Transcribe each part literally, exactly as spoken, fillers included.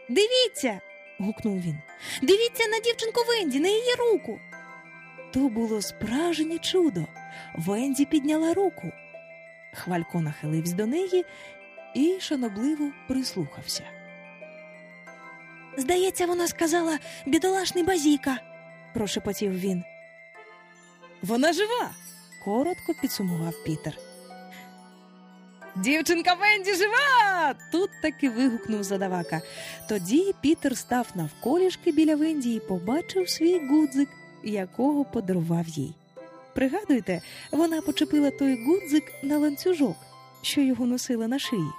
Дивіться!» – гукнув він. «Дивіться на дівчинку Венді, на її руку!» То було справжнє чудо. Венді підняла руку. Хвалько нахилився до неї і шанобливо прислухався. «Здається, вона сказала «бідолашний Базіка», – прошепотів він. «Вона жива!» – коротко підсумував Пітер. «Дівчинка Венді жива!» – тут таки вигукнув задавака. Тоді Пітер став навколішки біля Венді і побачив свій гудзик, якого подарував їй. Пригадуєте, вона почепила той гудзик на ланцюжок, що його носила на шиї.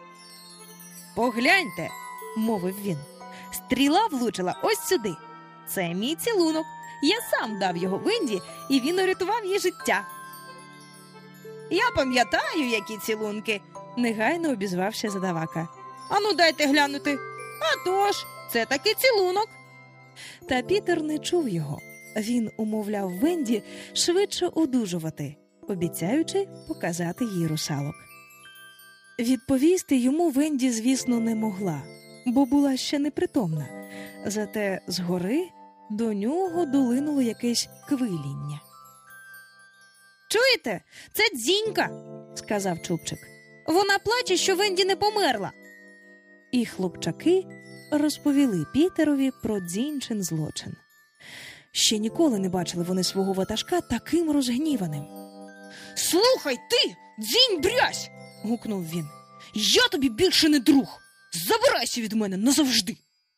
«Погляньте!» – мовив він. «Стріла влучила ось сюди. Це мій цілунок. Я сам дав його Венді, і він урятував їй життя». «Я пам'ятаю, які цілунки!» – негайно обізвався задавака. «Ану, дайте глянути!» «А тож, це таки цілунок!» Та Пітер не чув його. Він умовляв Венді швидше одужувати, обіцяючи показати їй русалок. Відповісти йому Венді, звісно, не могла, бо була ще непритомна. Зате згори до нього долинуло якесь квиління. «Чуєте? Це Дзінька!» – сказав Чубчик. «Вона плаче, що Венді не померла!» І хлопчаки розповіли Пітерові про Дзінчин злочин. Ще ніколи не бачили вони свого ватажка таким розгніваним. «Слухай ти, Дзінь брязь!» – гукнув він. «Я тобі більше не друг! Забирайся від мене назавжди!»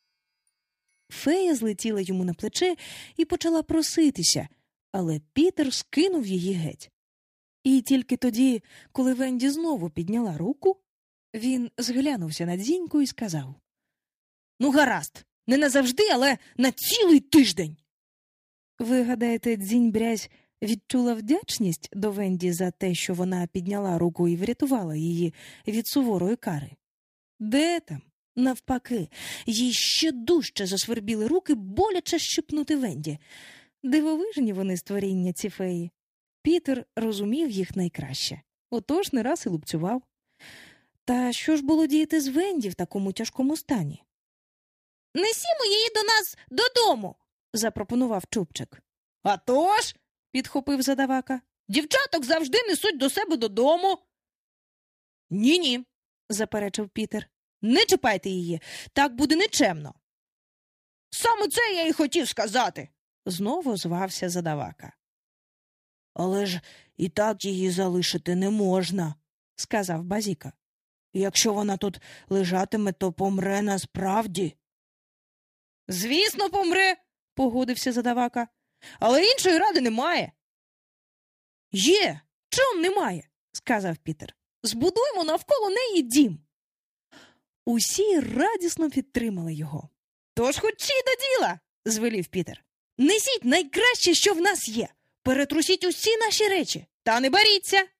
Фея злетіла йому на плече і почала проситися, але Пітер скинув її геть. І тільки тоді, коли Венді знову підняла руку, він зглянувся на Дзіньку і сказав: «Ну гаразд, не назавжди, але на цілий тиждень!» Ви гадаєте, Дзінь-брязь відчула вдячність до Венді за те, що вона підняла руку і врятувала її від суворої кари? Де там? Навпаки, їй ще дужче засвербіли руки боляче щепнути Венді. Дивовижні вони створіння, ці феї. Пітер розумів їх найкраще, отож не раз і лупцював. Та що ж було діяти з Венді в такому тяжкому стані? «Несімо її до нас додому!» – запропонував Чубчик. «А тож!» – підхопив задавака. «Дівчаток завжди несуть до себе додому!» «Ні-ні!» – заперечив Пітер. «Не чіпайте її, так буде нечемно!» «Саме це я й хотів сказати!» – знову звався задавака. «Але ж і так її залишити не можна!» – сказав Базіка. «Якщо вона тут лежатиме, то помре насправді!» «Звісно, помре!» – погодився задавака. «Але іншої ради немає!» «Є! Чом немає?» – сказав Пітер. «Збудуймо навколо неї дім!» Усі радісно підтримали його. «Тож хочі до діла!» – звелів Пітер. «Несіть найкраще, що в нас є! Перетрусіть усі наші речі! Та не боріться!